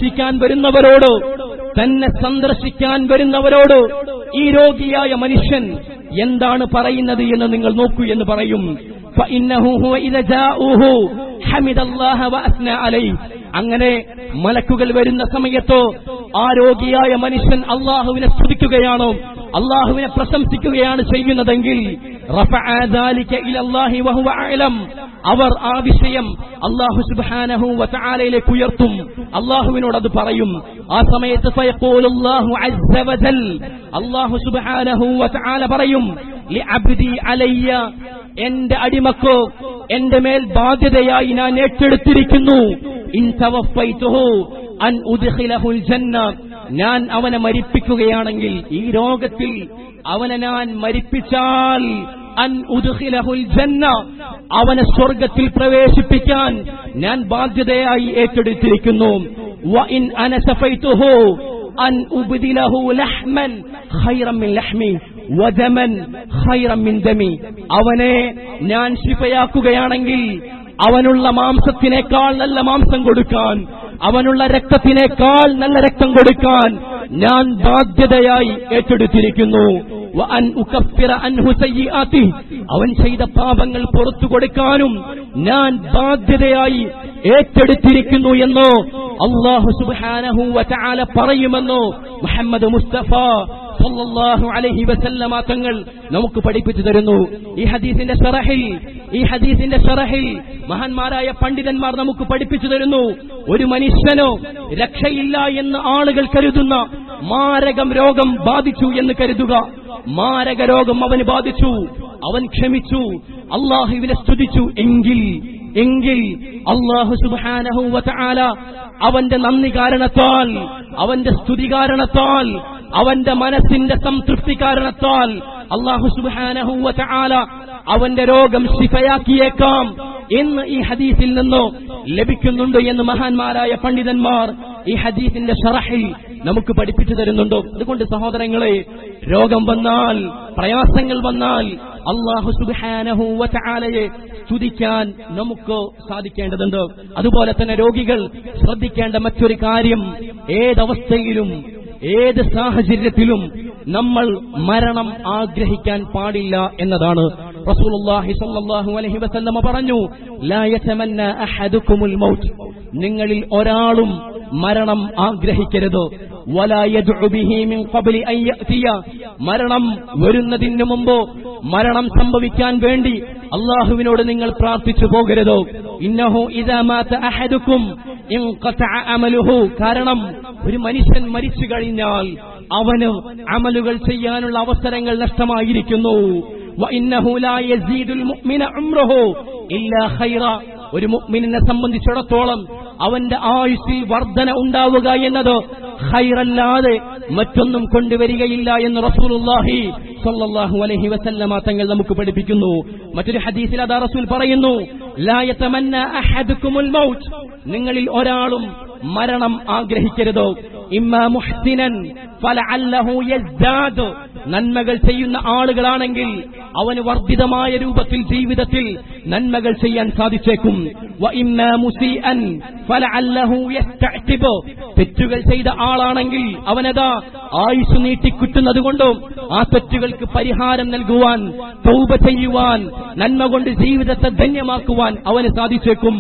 സന്ദർശിക്കാൻ വരുന്നവരോട് ഈ രോഗിയായ മനുഷ്യൻ എന്താണ് പറയുന്നത് എന്ന് നിങ്ങൾ നോക്കൂ എന്ന് പറയും. ഫഇന്നഹു ഹുവ ഇദാ ജാഊഹു ഹമിദല്ലാഹ വ അസ്നാ അലൈഹി. അങ്ങനെ മലക്കുകൾ വരുന്ന സമയത്ത് ആ രോഗിയായ മനുഷ്യൻ അല്ലാഹുവിനെ സ്തുതിക്കുകയാണോ, അല്ലാഹുവിനെ പ്രശംസിക്കുകയാണ് ചെയ്യുന്നതെങ്കിൽ റഫഅ ദാലിക ഇലല്ലാഹി വഹുവ അഅലം. അവർ ആ വിഷയം അല്ലാഹു സുബ്ഹാനഹു വ തആലയിലേക്ക് ഉയർത്തും, അല്ലാഹുവിനോട് അത് പറയും. ആ സമയത്ത് ഫയഖൂലുല്ലാഹു അസ്സ വജൽ, അല്ലാഹു സുബ്ഹാനഹു വ തആല പറയും, ലിഅബ്ദി അലയ്യ എന്റെ അടിമക്കോ എന്റെ മേൽ ബാധ്യതയായി ഞാൻ ഏറ്റെടുത്തിരിക്കുന്നു. ഇൻ തവഫൈതുഹു അൻ ഉദ്ഖിലഹുൽ ജന്ന, ഞാൻ അവനെ മരിപ്പിക്കുകയാണെങ്കിൽ, ഈ രോഗത്തിൽ അവനെ ഞാൻ മരിപ്പിച്ചാൽ, അൻ ഉദ്ഖിലഹുൽ ജന്ന, അവനെ സ്വർഗ്ഗത്തിൽ പ്രവേശിപ്പിക്കാൻ ഞാൻ ബാധ്യതയായി ഏറ്റെടുത്തിരിക്കുന്നു. വ ഇൻ അനസഫൈതുഹു അൻ ഉബ്ദിലഹു ലഹ്മൻ ഖൈറൻ മിൻ ലഹ്മി വദമൻ ഖൈറൻ മിൻ ദമി, അവനെ ഞാൻ ശിഫയാക്കുകയാണെങ്കിൽ അവനുള്ള മാംസത്തിനേക്കാൾ നല്ല മാംസം കൊടുക്കാൻ, അവനുള്ള രക്തത്തിനേക്കാൾ നല്ല രക്തം കൊടുക്കാൻ ഞാൻ ബാധ്യതയായി ഏറ്റെടുത്തിരിക്കുന്നു. വഅൻ ഉകഫിറ അൻഹു സയ്യിആതി, അവൻ ചെയ്ത പാപങ്ങൾ പുറത്തു കൊടുക്കാനും ഞാൻ ബാധ്യതയായി ഏറ്റെടുത്തിരിക്കുന്നു എന്ന് അല്ലാഹു സുബ്ഹാനഹു വ തആല പറയുമെന്ന് മുഹമ്മദ് മുസ്തഫ സല്ലല്ലാഹു അലൈഹി വസല്ലമ തങ്ങൾ നമുക്ക് പഠിപ്പിച്ചു തരുന്നു. ഈ ഹദീസിന്റെ ശറഹിൽ മഹാന്മാരായ പണ്ഡിതന്മാർ നമുക്ക് പഠിപ്പിച്ചു തരുന്നു, ഒരു മനുഷ്യനോ രക്ഷയില്ല എന്ന് ആളുകൾ കരുതുന്ന മാരകം രോഗം ബാധിച്ചു എന്ന് കരുതുക. മാരക രോഗം അവന് ബാധിച്ചു, അവൻ ക്ഷമിച്ചു, അല്ലാഹുവിനെ സ്തുതിച്ചു എങ്കിൽ അല്ലാഹു സുബ്ഹാനഹു വ തആല അവന്റെ നന്ദി കാരണത്താൽ, അവന്റെ സ്തുതി കാരണത്താൽ, അവന്റെ മനസ്സിന്റെ സംതൃപ്തി കാരണത്താൽ അല്ലാഹു സുബ്ഹാനഹു വ തആല അവന്റെ രോഗം ശിഫയാക്കിയേക്കാം എന്ന് ഈ ഹദീസിൽ നിന്ന് ലഭിക്കുന്നുണ്ട് എന്ന് മഹാന്മാരായ പണ്ഡിതന്മാർ ഈ ഹദീസിന്റെ ശറഹിൽ നമുക്ക് പഠിപ്പിച്ചു തരുന്നുണ്ട്. അതുകൊണ്ട് സഹോദരങ്ങളെ, രോഗം വന്നാൽ, പ്രയാസങ്ങൾ വന്നാൽ അല്ലാഹു സുബ്ഹാനഹു വ തആലയെ സ്തുതിക്കാൻ നമുക്ക് സാധിക്കേണ്ടതുണ്ട്. അതുപോലെ തന്നെ രോഗികൾ ശ്രദ്ധിക്കേണ്ട മറ്റൊരു കാര്യം, ഏതവസ്ഥയിലും ഏത് സാഹചര്യത്തിലും നമ്മൾ മരണം ആഗ്രഹിക്കാൻ പാടില്ല എന്നതാണ്. റസൂലുള്ളാഹി സ്വല്ലല്ലാഹു അലൈഹി വസല്ലമ പറഞ്ഞു, ലാ യതമന്ന അഹദുകുമുൽ മൗത്ത്, നിങ്ങളിൽ ഒരാളും മരണം ആഗ്രഹിക്കരുത്. വലാ യദ്ഉ ബിഹി മിൻ ഖബ്ലി അൻ യഅതിയ, മരണം വരുന്നതിന് മുമ്പ്, മരണം സംഭവിക്കാൻ വേണ്ടി അല്ലാഹുവിനോട് നിങ്ങൾ പ്രാർത്ഥിച്ചു പോകരുത്. ഇന്നഹു ഇദാ മാത അഹദുകും ഇൻഖതഅ അമലുഹു, കാരണം ഒരു മനുഷ്യൻ മരിച്ചു കഴിഞ്ഞാൽ അവന് അമലുകൾ ചെയ്യാനുള്ള അവസരങ്ങൾ നഷ്ടമായിരിക്കുന്നു. വഇന്നഹു ലാ യസീദുൽ മുഅ്മിന ഉംറഹു ഇല്ലാ ഖൈറ, ഒരു മുഅ്മിനിനെ സംബന്ധിച്ചിടത്തോളം അവന്റെ ആയുസ്സിൽ വർധന ഉണ്ടാവുക എന്നത് ഖൈറല്ലാതെ മറ്റൊന്നും കൊണ്ടുവരികയില്ല എന്ന് റസൂലുള്ളാഹി സ്വല്ലല്ലാഹു അലൈഹി വസല്ലമ തങ്ങൾ നമുക്ക് പഠിപ്പിക്കുന്നു. മറ്റൊരു ഹദീസിൽ അതാ റസൂൽ പറയുന്നു, ലാ യതമന്ന അഹദുകുമുൽ മൗത്ത്, നിങ്ങളിൽ ഒരാളും മരണം ആഗ്രഹിക്കരുത്. ഇമ്മാ മുഹ്സിനൻ ഫലഅല്ലഹു യസ്ദാദ്, നന്മകൾ ചെയ്യുന്ന ആളുകളാണെങ്കിൽ അവന് വർദ്ധിതമായ രൂപത്തിൽ ജീവിതത്തിൽ നന്മകൾ ചെയ്യാൻ സാധിച്ചേക്കും. വ ഇമ്മാ മുസീഅൻ ഫലഅല്ലഹു യസ്തഅതിബ്, തെറ്റുകൾ ചെയ്ത ആളാണെങ്കിൽ അവനതാ ആയുസ് നീട്ടിക്കിട്ടുന്നതുകൊണ്ടും ആ തെറ്റുകൾക്ക് പരിഹാരം നൽകുവാൻ, തൗബ ചെയ്യുവാൻ, നന്മ കൊണ്ട് ജീവിതത്തെ ധന്യമാക്കുവാൻ അവന് സാധിച്ചേക്കും.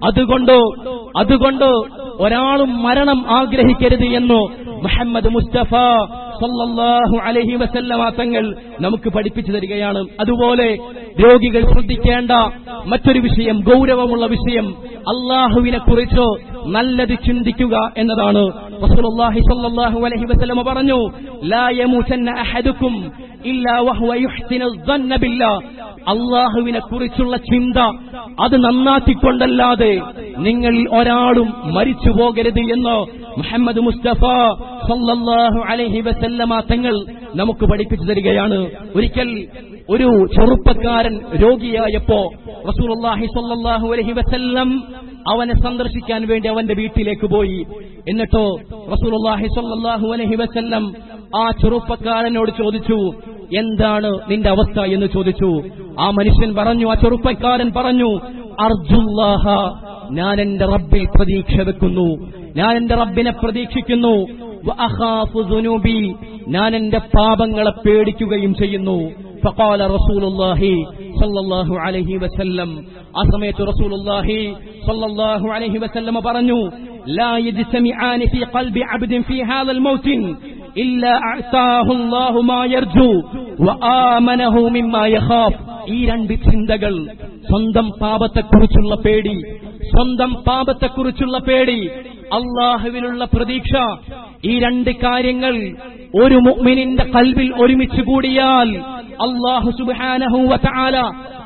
അതുകൊണ്ട് ഒരാളും മരണം ആഗ്രഹിക്കരുത് എന്ന് മുഹമ്മദ് മുസ്തഫ സല്ലല്ലാഹു അലൈഹി വസല്ലമ തങ്ങൾ നമുക്ക് പഠിപ്പിച്ചു തരികയാണ്. അതുപോലെ രോഗികൾ ശ്രദ്ധിക്കേണ്ട മറ്റൊരു വിഷയം, ഗൗരവമുള്ള വിഷയം, അല്ലാഹുവിനെ കുറിച്ച് നല്ലത് ചിന്തിക്കുക എന്നതാണ്. റസൂലുള്ളാഹി സ്വല്ലല്ലാഹു അലൈഹി വസല്ലമ പറഞ്ഞു, ലാ യമൂതന്ന അഹദുകും ഇല്ലാ വഹുവ യുഹ്സിനു ദന്ന ബില്ലാഹ്, അല്ലാഹുവിനെ കുറിച്ചുള്ള ചിന്ത അത് നന്നാക്കിക്കൊണ്ടല്ലാതെ നിങ്ങൾ ഒരാളും മരിച്ചു പോകരുത് എന്ന് മുഹമ്മദ് മുസ്തഫ സല്ലല്ലാഹു അലൈഹി വസല്ലമ തങ്ങൾ നമുക്ക് പഠിപ്പിച്ചു തരികയാണ്. ഒരിക്കൽ ഒരു ചെറുപ്പക്കാരൻ രോഗിയായപ്പോ റസൂലുള്ളാഹി സ്വല്ലല്ലാഹു അലൈഹി വസല്ലം അവനെ സന്ദർശിക്കാൻ വേണ്ടി അവന്റെ വീട്ടിലേക്ക് പോയി. എന്നിട്ടോ റസൂലുള്ളാഹി സ്വല്ലല്ലാഹു അലൈഹി വസല്ലം ആ ചെറുപ്പക്കാരനോട് ചോദിച്ചു, എന്താണ് നിന്റെ അവസ്ഥ എന്ന് ചോദിച്ചു. ആ മനുഷ്യൻ പറഞ്ഞു, ആ ചെറുപ്പക്കാരൻ പറഞ്ഞു, അർജുല്ലാഹ, ഞാൻ എന്റെ റബ്ബിൽ പ്രതീക്ഷ വെക്കുന്നു, ഞാൻ എന്റെ റബ്ബിനെ പ്രതീക്ഷിക്കുന്നു. വഅഖാഫു ദുനൂബി, ഞാൻ എന്റെ പാപങ്ങളെ പേടിക്കുകയും ചെയ്യുന്നു. ഫഖാല റസൂലുള്ളാഹി സ്വല്ലല്ലാഹു അലൈഹി വസല്ലം, ആ സമയത്ത് റസൂലുള്ളാഹി സ്വല്ലല്ലാഹു അലൈഹി വസല്ലം പറഞ്ഞു, ലാ യജ്തമിആനി ഫീ ഖൽബി അബ്ദിൻ ഫീ ഹാദൽ മൗത്തിൻ ഇല്ലാ അഅതാഹു അല്ലാഹു മാ യർജു വആമനഹു മിമ്മാ യഖാഫ്. ഈ രണ്ട് ചിന്തകൾ, സ്വന്തം പാപത്തെക്കുറിച്ചുള്ള പേടി, സ്വന്തം പാപത്തെക്കുറിച്ചുള്ള പേടി, അല്ലാഹുവിലുള്ള പ്രതീക്ഷ, ഈ രണ്ട് കാര്യങ്ങൾ ഒരു മുഅ്മിനിന്റെ ഖൽബിൽ ഒരുമിച്ച് കൂടിയാൽ അല്ലാഹു സുബ്ഹാനഹു വ തആല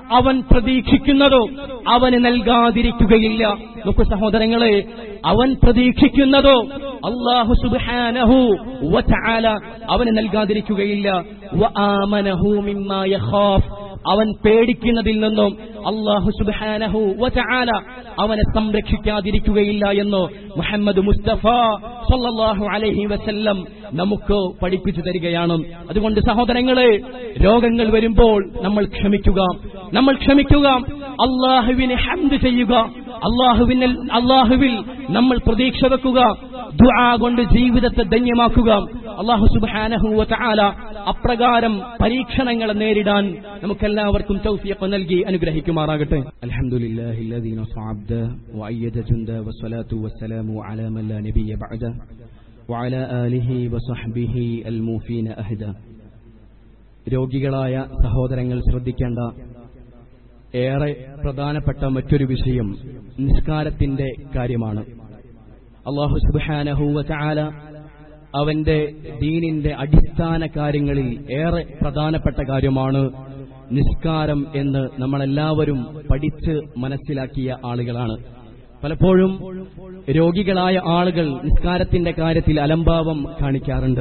അവൻ പ്രതീക്ഷിക്കുന്നതോ അവന് നൽകാതിരിക്കുകയില്ല. നോക്കൂ സഹോദരങ്ങളെ, അവൻ പ്രതീക്ഷിക്കുന്നതോ അല്ലാഹു സുബ്ഹാനഹു വ തആല അവന് നൽകാതിരിക്കുകയില്ല. വആമനഹു മിമ്മാ യഖാഫ്, അവൻ പേടിക്കുന്നതിൽ നിന്നും അല്ലാഹു സുബ്ഹാനഹു വ തആല അവനെ സംരക്ഷിക്കാതിരിക്കുകയില്ല എന്ന് മുഹമ്മദ് മുസ്തഫ സല്ലല്ലാഹു അലൈഹി വസല്ലം നമുക്ക് പഠിപ്പിച്ചു തരികയാണ്. അതുകൊണ്ട് സഹോദരങ്ങളെ, രോഗങ്ങൾ വരുമ്പോൾ നമ്മൾ ക്ഷമിക്കുക, അല്ലാഹുവിനെ ഹംദ് ചെയ്യുക, അല്ലാഹുവിൽ നമ്മൾ പ്രതീക്ഷ വെക്കുക, ദുആ കൊണ്ട് ജീവിതത്തെ ധന്യമാക്കുക. അല്ലാഹു സുബ്ഹാനഹു വ തആല അപ്രകാരം പരീക്ഷണങ്ങളെ നേരിടാൻ നമുക്കെല്ലാവർക്കും തൗഫീഖ് നൽകി അനുഗ്രഹിക്കുമാറാകട്ടെ. അൽഹംദുലില്ലാഹില്ലദീ നസഅ അബ്ദഹു വഅയ്യദ ജുൻദഹു വസ്സലാത്തു വസ്സലാമു അലാ മൻ ലാ നബിയ്യ ബഅദഹു വഅലാ ആലിഹി വസഹ്ബിഹി അൽമൂഫീന അഹദ. രോഗികളായ സഹോദരങ്ങൾ ശ്രദ്ധിക്കേണ്ട ഏറെ പ്രധാനപ്പെട്ട മറ്റൊരു വിഷയം നിസ്കാരത്തിന്റെ കാര്യമാണ്. അല്ലാഹു സുബ്ഹാനഹു വ തആല അവന്റെ ദീനിന്റെ അടിസ്ഥാന കാര്യങ്ങളിൽ ഏറെ പ്രധാനപ്പെട്ട കാര്യമാണ് നിസ്കാരം എന്ന് നമ്മളെല്ലാവരും പഠിച്ച് മനസ്സിലാക്കിയ ആളുകളാണ്. പലപ്പോഴും രോഗികളായ ആളുകൾ നിസ്കാരത്തിന്റെ കാര്യത്തിൽ അലംഭാവം കാണിക്കാറുണ്ട്.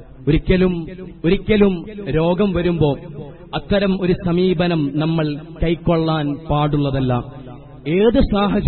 ഒരിക്കലും രോഗം വരുമ്പോൾ അത്തരം ഒരു സമീപനം നമ്മൾ കൈക്കൊള്ളാൻ പാടുള്ളതല്ല. ഏത്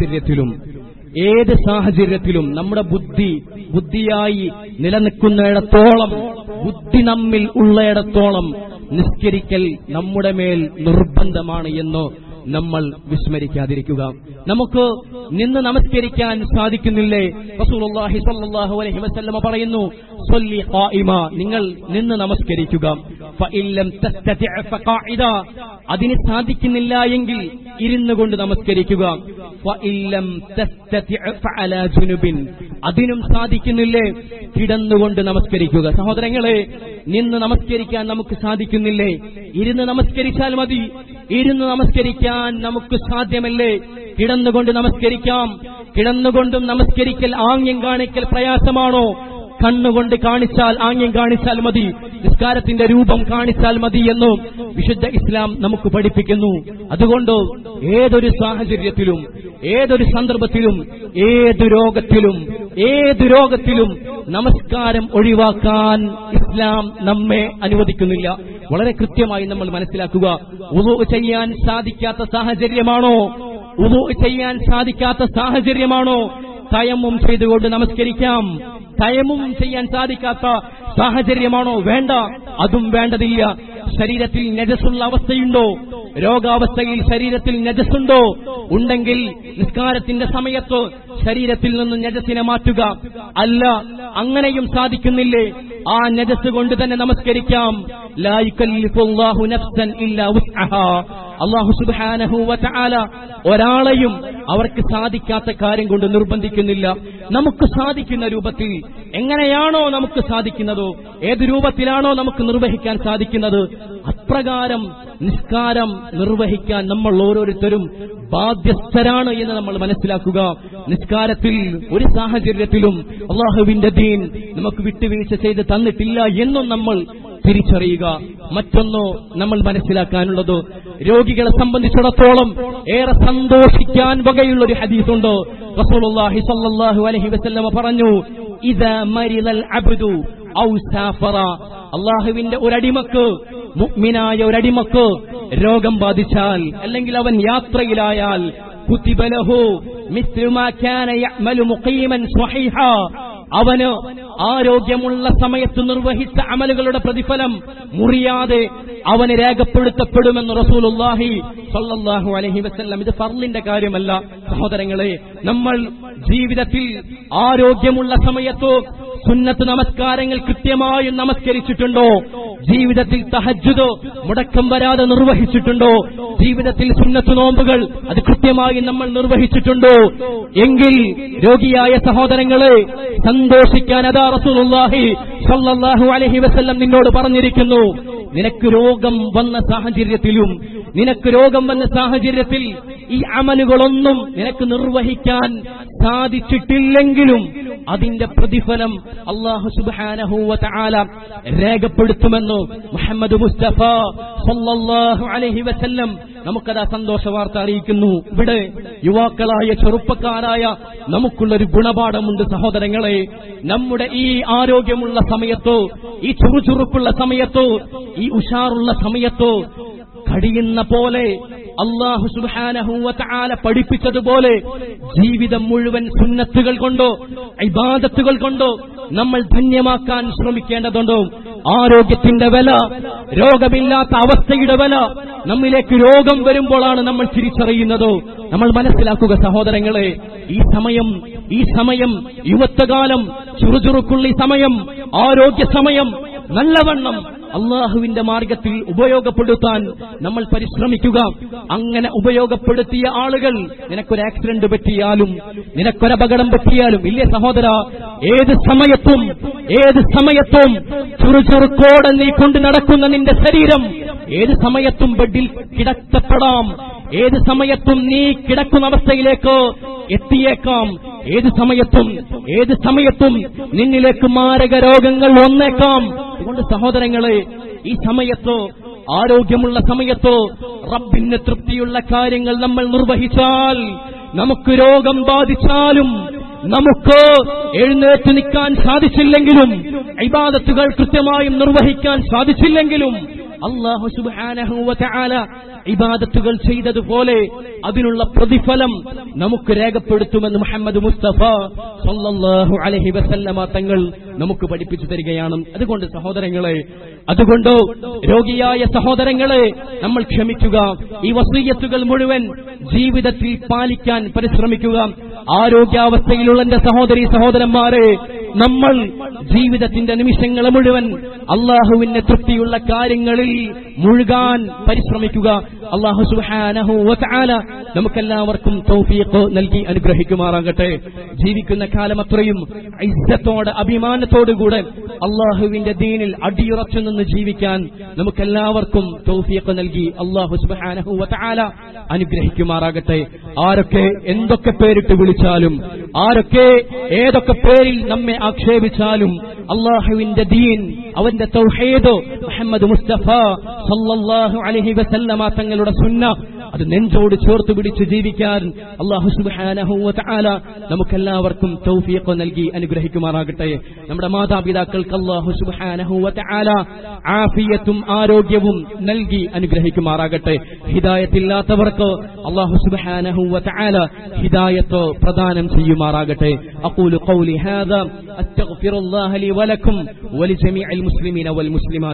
സാഹചര്യത്തിലും നമ്മുടെ ബുദ്ധിയായി നിലനിൽക്കുന്നിടത്തോളം, ബുദ്ധി നമ്മിൽ ഉള്ളയിടത്തോളം നിസ്കരിക്കൽ നമ്മുടെ മേൽ നിർബന്ധമാണ് എന്ന് നമ്മൾ വിസ്മരിക്കാതിരിക്കുക. നമുക്ക് നിന്ന് നമസ്കരിക്കാൻ സാധിക്കുന്നില്ലേ? റസൂലുള്ളാഹി സ്വല്ലല്ലാഹു അലൈഹി വസല്ലമ പറയുന്നു, സ്വല്ലി ഖായിമ, നിങ്ങൾ നിന്ന് നമസ്കരിക്കുക. ഫഇല്ലം തസ്തതി' ഫഖാഇദ, അതിന് സാധിക്കുന്നില്ല എങ്കിൽ ഇരുന്നു കൊണ്ട് നമസ്കരിക്കുക. ഫഇല്ലം തസ്തതി' ഫഅലാ ജുനുബിൻ, അതിനും സാധിക്കുന്നില്ലേ കിടന്നുകൊണ്ട് നമസ്കരിക്കുക. സഹോദരങ്ങളെ, നിന്ന് നമസ്കരിക്കാൻ നമുക്ക് സാധിക്കുന്നില്ലേ? ഇരുന്ന് നമസ്കരിച്ചാൽ മതി. ഇരുന്ന് നമസ്കരിക്കാൻ നമുക്ക് സാധ്യമല്ലേ? കിടന്നുകൊണ്ട് നമസ്കരിക്കാം. കിടന്നുകൊണ്ടും നമസ്കരിക്കൽ ആംഗ്യം കാണിക്കൽ പ്രയാസമാണോ? കണ്ണുകൊണ്ട് കാണിച്ചാൽ, ആംഗ്യം കാണിച്ചാൽ മതി, നിസ്കാരത്തിന്റെ രൂപം കാണിച്ചാൽ മതി എന്നും വിശുദ്ധ ഇസ്ലാം നമുക്ക് പഠിപ്പിക്കുന്നു. അതുകൊണ്ട് ഏതൊരു സാഹചര്യത്തിലും, ഏതൊരു സന്ദർഭത്തിലും, ഏതു രോഗത്തിലും നമസ്കാരം ഒഴിവാക്കാൻ ഇസ്ലാം നമ്മെ അനുവദിക്കുന്നില്ല. വളരെ കൃത്യമായി നമ്മൾ മനസ്സിലാക്കുക. വുളൂ ചെയ്യാൻ സാധിക്കാത്ത സാഹചര്യമാണോ തയമ്മും ചെയ്തുകൊണ്ട് നമസ്കരിക്കാം. തയമ്മും ചെയ്യാൻ സാധിക്കാത്ത സാഹചര്യമാണോ? വേണ്ട, അതും വേണ്ടതില്ല. ശരീരത്തിൽ നജസുള്ള അവസ്ഥയുണ്ടോ? രോഗാവസ്ഥയിൽ ശരീരത്തിൽ നജസുണ്ടോ? ഉണ്ടെങ്കിൽ നിസ്കാരത്തിന്റെ സമയത്ത് ശരീരത്തിൽ നിന്ന് നജസിനെ മാറ്റുക. അല്ല, അങ്ങനെയും സാധിക്കുന്നില്ലേ? ആ നജസ് കൊണ്ട് തന്നെ നമസ്കരിക്കാം. ലാ യുകല്ലിഫുല്ലാഹു നഫ്സൻ ഇല്ലാ വുസ്അഹാ. അല്ലാഹു സുബ്ഹാനഹു വ തആല ഒരാളെയും അവർക്ക് സാധിക്കാത്ത കാര്യം കൊണ്ട് നിർബന്ധിക്കുന്നില്ല. നമുക്ക് സാധിക്കുന്ന രൂപത്തിൽ, എങ്ങനെയാണോ നമുക്ക് സാധിക്കുന്നതോ, ഏത് രൂപത്തിലാണോ നമുക്ക് നിർവഹിക്കാൻ സാധിക്കുന്നത്, അപ്രകാരം നിസ്കാരം നിർവഹിക്കാൻ നമ്മൾ ഓരോരുത്തരും ബാധ്യസ്ഥരാണ് എന്ന് നമ്മൾ മനസ്സിലാക്കുക. നിസ്കാരത്തിൽ ഒരു സാഹചര്യത്തിലും അല്ലാഹുവിന്റെ ദീൻ നമുക്ക് വിട്ടുവീഴ്ച ചെയ്ത് തന്നിട്ടില്ല എന്നും നമ്മൾ തിരിച്ചറിയുക. മറ്റൊന്നോ നമ്മൾ മനസ്സിലാക്കാനുള്ളത്, രോഗികളെ സംബന്ധിച്ചിടത്തോളം ഏറെ സന്തോഷിക്കാൻ വകയുള്ളൊരു ഹദീസുണ്ട്. റസൂലുള്ളാഹി സ്വല്ലല്ലാഹു അലൈഹി വസല്ലമ പറഞ്ഞു, ഇദാ മരിദൽ അബ്ദു ഔ സാഫറ, അല്ലാഹുവിന്റെ ഒരടിമക്ക്, മുഅ്മിനായ ഒരടിമക്ക് രോഗം ബാധിച്ചാൽ, അല്ലെങ്കിൽ അവൻ യാത്രയിലായാൽ, കുതിബ ലഹു മിസ്ലു മാ കാന യഅമലു മുഖീമൻ സ്വഹീഹാ, അവന് ആരോഗ്യമുള്ള സമയത്ത് നിർവഹിച്ച അമലുകളുടെ പ്രതിഫലം മുറിയാതെ അവന് രേഖപ്പെടുത്തപ്പെടുമെന്ന് റസൂലുള്ളാഹി സ്വല്ലല്ലാഹു അലൈഹി വസല്ലം. ഇത് ഫർളിന്റെ കാര്യമല്ല സഹോദരങ്ങളെ. നമ്മൾ ജീവിതത്തിൽ ആരോഗ്യമുള്ള സമയത്ത് സുന്നത്ത് നമസ്കാരങ്ങൾ കൃത്യമായി നമസ്കരിച്ചിട്ടുണ്ടോ? ജീവിതത്തിൽ തഹജ്ജുദ് മുടക്കം വരാതെ നിർവഹിച്ചിട്ടുണ്ടോ? ജീവിതത്തിൽ സുന്നത്ത് നോമ്പുകൾ അത് കൃത്യമായി നമ്മൾ നിർവഹിച്ചിട്ടുണ്ടോ? എങ്കിൽ രോഗിയായ സഹോദരങ്ങളെ സന്തോഷിക്കാൻ അതാ റസൂലുള്ളാഹി സ്വല്ലല്ലാഹു അലൈഹി വസല്ലം നിന്നോട് പറഞ്ഞിരിക്കുന്നു. നിനക്ക് രോഗം വന്ന സാഹചര്യത്തിൽ ഈ അമലുകളൊന്നും നിനക്ക് നിർവഹിക്കാൻ സാധിച്ചിട്ടില്ലെങ്കിലും അതിന്റെ പ്രതിഫലം അല്ലാഹു സുബ്ഹാനഹു വ തആല രേഖപ്പെടുത്തുമെന്ന് മുഹമ്മദ് മുസ്തഫ സല്ലല്ലാഹു അലൈഹി വസല്ലം നമുക്കതാ സന്തോഷ വാർത്ത അറിയിക്കുന്നു. ഇവിടെ യുവാക്കളായ ചെറുപ്പക്കാരായ നമുക്കുള്ളൊരു ഗുണപാഠമുണ്ട് സഹോദരങ്ങളെ. നമ്മുടെ ഈ ആരോഗ്യമുള്ള സമയത്തോ, ഈ ചുറുചുറുക്കുള്ള സമയത്തോ, ഈ ഉഷാറുള്ള സമയത്തോ കഴിയുന്ന പോലെ അല്ലാഹു സുബ്ഹാനഹു വ തആല പഠിപ്പിച്ചതുപോലെ ജീവിതം മുഴുവൻ സുന്നത്തുകൾ കൊണ്ടോ ഇബാദത്തുകൾ കൊണ്ടോ നമ്മൾ ധന്യമാക്കാൻ ശ്രമിക്കേണ്ടതുണ്ടോ? ആരോഗ്യത്തിന്റെ വില, രോഗമില്ലാത്ത അവസ്ഥയുടെ വില, നമ്മിലേക്ക് രോഗം വരുമ്പോഴാണ് നമ്മൾ തിരിച്ചറിയുന്നതോ. നമ്മൾ മനസ്സിലാക്കുക സഹോദരങ്ങളെ, ഈ സമയം യുവത്വകാലം, ചുറുചുറുക്കുള്ള ഈ സമയം, ആരോഗ്യ സമയം നല്ലവണ്ണം അള്ളാഹുവിന്റെ മാർഗത്തിൽ ഉപയോഗപ്പെടുത്താൻ നമ്മൾ പരിശ്രമിക്കുക. അങ്ങനെ ഉപയോഗപ്പെടുത്തിയ ആളുകൾ, നിനക്കൊരു ആക്സിഡന്റ് പറ്റിയാലും, നിനക്കൊരപകടം പറ്റിയാലും, ഇല്ലേ സഹോദര, ഏത് സമയത്തും ചുറുചുറുക്കോടെ നീ കൊണ്ട് നടക്കുന്ന നിന്റെ ശരീരം ഏത് സമയത്തും ബെഡിൽ കിടത്തപ്പെടാം. ഏത് സമയത്തും നീ കിടക്കുന്ന അവസ്ഥയിലേക്ക് എത്തിയേക്കാം. ഏത് സമയത്തും നിന്നിലേക്ക് മാരക രോഗങ്ങൾ വന്നേക്കാം. അതുകൊണ്ട് സഹോദരങ്ങളെ, ഈ സമയത്തോ, ആരോഗ്യമുള്ള സമയത്തോ റബ്ബിന് തൃപ്തിയുള്ള കാര്യങ്ങൾ നമ്മൾ നിർവഹിച്ചാൽ, നമുക്ക് രോഗം ബാധിച്ചാലും, നമുക്ക് എഴുന്നേറ്റ് നിൽക്കാൻ സാധിച്ചില്ലെങ്കിലും, ഇബാദത്തുകൾ കൃത്യമായും നിർവഹിക്കാൻ സാധിച്ചില്ലെങ്കിലും, അല്ലാഹു സുബ്ഹാനഹു വ തആല ഇബാദത്തുകൾ ചെയ്തതുപോലെ അതിനുള്ള പ്രതിഫലം നമുക്ക് രേഖപ്പെടുത്തുമെന്ന് മുഹമ്മദ് മുസ്തഫ സല്ലല്ലാഹു അലൈഹി വസല്ലമ തങ്ങൾ നമുക്ക് പഠിപ്പിച്ചു തരികയാണ്. അതുകൊണ്ട് സഹോദരങ്ങളെ, രോഗിയായ സഹോദരങ്ങളെ നമ്മൾ ക്ഷമിക്കുക. ഈ വസിയ്യത്തുകൾ മുഴുവൻ ജീവിതത്തിൽ പാലിക്കാൻ പരിശ്രമിക്കുക. ആരോഗ്യാവസ്ഥയിലുള്ള എന്റെ സഹോദരീ സഹോദരന്മാരെ, നമ്മൾ ജീവിതത്തിന്റെ നിമിഷങ്ങളെ മുഴുവൻ അള്ളാഹുവിന്റെ തൃപ്തിയുള്ള കാര്യങ്ങളിൽ മുഴുകാൻ പരിശ്രമിക്കുക. അല്ലാഹു സുബ്ഹാനഹു വ തആല നമുക്കെല്ലാവർക്കും തൗഫീഖ് നൽകി അനുഗ്രഹിക്കുമാറാകട്ടെ. ജീവിക്കുന്ന കാലം അത്രയും ഇസ്സത്തോടെ, അഭിമാനത്തോടുകൂടെ അള്ളാഹുവിന്റെ ദീനിൽ അടിയുറച്ചു നിന്ന് ജീവിക്കാൻ നമുക്കെല്ലാവർക്കും തൗഫീഖ് നൽകി അല്ലാഹു സുബ്ഹാനഹു വ തആല അനുഗ്രഹിക്കുമാറാകട്ടെ. ആരൊക്കെ എന്തൊക്കെ പേരിട്ട് വിളിച്ചാലും, ആരൊക്കെ ഏതൊക്കെ പേരിൽ നമ്മെ ആക്ഷേപിച്ചാലും, അള്ളാഹുവിന്റെ ദീൻ, അവന്റെ തൗഹീദ്, മുഹമ്മദ് മുസ്തഫ സല്ലല്ലാഹു അലൈഹി വസല്ലമ തങ്ങളുടെ സുന്ന, അത് നെഞ്ചോട് ചേർത്ത് പിടിച്ച് ജീവിക്കാൻ അല്ലാഹു സുബ്ഹാനഹു വ തആല നമുക്കെല്ലാവർക്കും തൗഫീഖ് നൽകി അനുഗ്രഹിക്കുമാറാകട്ടെ. നമ്മുടെ മാതാപിതാക്കൾക്ക് അല്ലാഹു സുബ്ഹാനഹു വ തആല ആഫിയത്തും ആരോഗ്യവും നൽകി അനുഗ്രഹിക്കുമാറാകട്ടെ. ഹിദായത്തില്ലാത്തവർക്ക് അല്ലാഹു സുബ്ഹാനഹു വ തആല ഹിദായത്ത് പ്രദാനം ചെയ്യുമാറാകട്ടെ. അഖൂലു ഖൗലി ഹാദാ അസ്തഗ്ഫിറുല്ലാഹ ലി വലക്കും വലിജമീഇൽ മുസ്ലിമീന വൽ മുസ്ലിമാത്ത്.